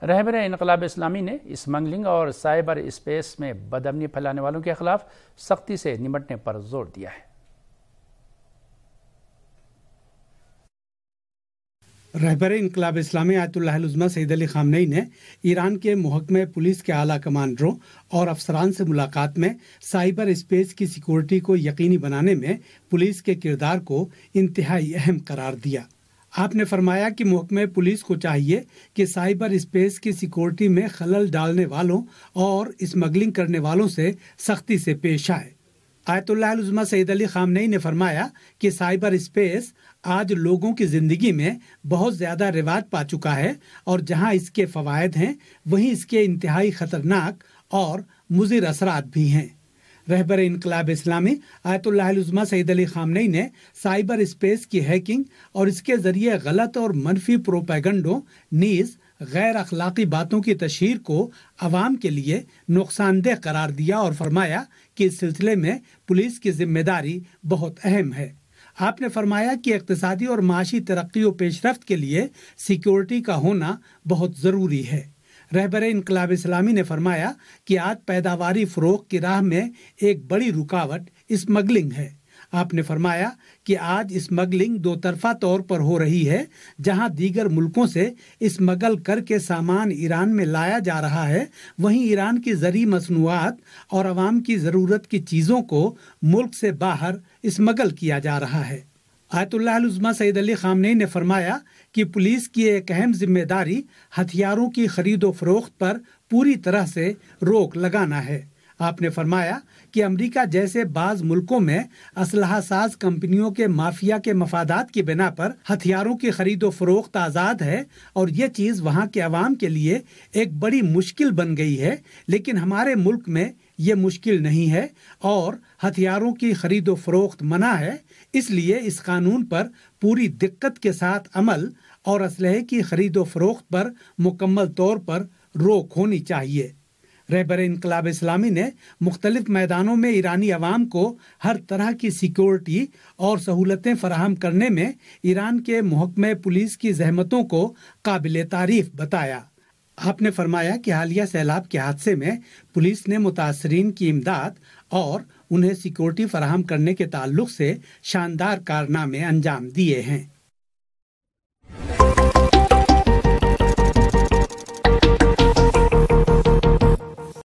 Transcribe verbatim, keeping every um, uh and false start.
رہبر انقلاب اسلامی نے اسمگلنگ اور سائبر اسپیس میں بدامنی پھیلانے والوں کے خلاف سختی سے نمٹنے پر زور دیا ہے۔ رہبر انقلاب اسلامی آیت اللہ العظمہ سید علی خامنئی نے ایران کے محکمہ پولیس کے اعلیٰ کمانڈروں اور افسران سے ملاقات میں سائبر اسپیس کی سیکورٹی کو یقینی بنانے میں پولیس کے کردار کو انتہائی اہم قرار دیا۔ آپ نے فرمایا کہ محکمہ پولیس کو چاہیے کہ سائبر اسپیس کی سیکورٹی میں خلل ڈالنے والوں اور اسمگلنگ کرنے والوں سے سختی سے پیش آئے۔ آیت اللہ العظمہ سید علی خامنئی نے فرمایا کہ سائبر اسپیس آج لوگوں کی زندگی میں بہت زیادہ رواج پا چکا ہے، اور جہاں اس کے فوائد ہیں وہیں اس کے انتہائی خطرناک اور مضر اثرات بھی ہیں۔ رہبر انقلاب اسلامی آیت اللہ العظمہ سید علی خامنئی نے سائبر اسپیس کی ہیکنگ اور اس کے ذریعے غلط اور منفی پروپیگنڈوں نیز غیر اخلاقی باتوں کی تشہیر کو عوام کے لیے نقصان دہ قرار دیا اور فرمایا کہ اس سلسلے میں پولیس کی ذمہ داری بہت اہم ہے۔ آپ نے فرمایا کہ اقتصادی اور معاشی ترقی و پیش رفت کے لیے سیکورٹی کا ہونا بہت ضروری ہے۔ رہبر انقلاب اسلامی نے فرمایا کہ آج پیداواری فروغ کی راہ میں ایک بڑی رکاوٹ اسمگلنگ ہے۔ آپ نے فرمایا کہ آج اسمگلنگ دو طرفہ طور پر ہو رہی ہے، جہاں دیگر ملکوں سے اسمگل کر کے سامان ایران میں لایا جا رہا ہے، وہیں ایران کی زرعی مصنوعات اور عوام کی ضرورت کی چیزوں کو ملک سے باہر اسمگل کیا جا رہا ہے۔ آیت اللہ العظمہ سید علی خامنئی نے فرمایا کہ پولیس کی ایک اہم ذمہ داری ہتھیاروں کی خرید و فروخت پر پوری طرح سے روک لگانا ہے۔ آپ نے فرمایا کہ امریکہ جیسے بعض ملکوں میں اسلحہ ساز کمپنیوں کے مافیا کے مفادات کی بنا پر ہتھیاروں کی خرید و فروخت آزاد ہے، اور یہ چیز وہاں کے عوام کے لیے ایک بڑی مشکل بن گئی ہے، لیکن ہمارے ملک میں یہ مشکل نہیں ہے اور ہتھیاروں کی خرید و فروخت منع ہے۔ اس لیے اس قانون پر پوری دقت کے ساتھ عمل اور اسلحے کی خرید و فروخت پر مکمل طور پر روک ہونی چاہیے۔ رہبر انقلاب اسلامی نے مختلف میدانوں میں ایرانی عوام کو ہر طرح کی سیکورٹی اور سہولتیں فراہم کرنے میں ایران کے محکمہ پولیس کی زحمتوں کو قابل تعریف بتایا۔ آپ نے فرمایا کہ حالیہ سیلاب کے حادثے میں پولیس نے متاثرین کی امداد اور انہیں سیکورٹی فراہم کرنے کے تعلق سے شاندار کارنامے انجام دیے ہیں۔